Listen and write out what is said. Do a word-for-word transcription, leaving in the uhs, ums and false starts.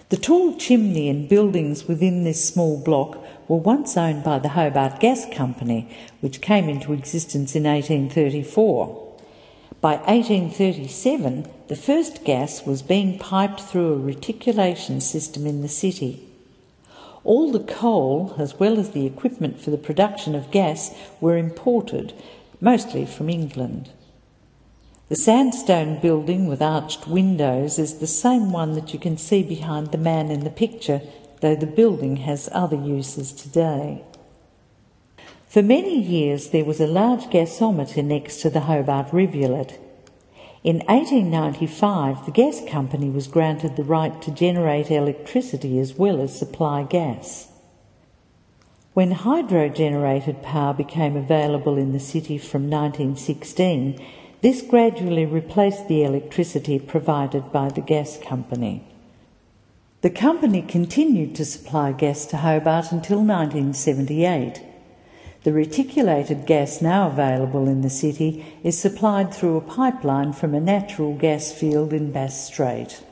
The tall chimney and buildings within this small block were once owned by the Hobart Gas Company, which came into existence in eighteen thirty-four. By eighteen thirty-seven, the first gas was being piped through a reticulation system in the city. All the coal, as well as the equipment for the production of gas, were imported, mostly from England. The sandstone building with arched windows is the same one that you can see behind the man in the picture, though the building has other uses today. For many years there was a large gasometer next to the Hobart rivulet. In eighteen ninety-five, the gas company was granted the right to generate electricity as well as supply gas. When hydro-generated power became available in the city from nineteen sixteen, this gradually replaced the electricity provided by the gas company. The company continued to supply gas to Hobart until nineteen seventy-eight. The reticulated gas now available in the city is supplied through a pipeline from a natural gas field in Bass Strait.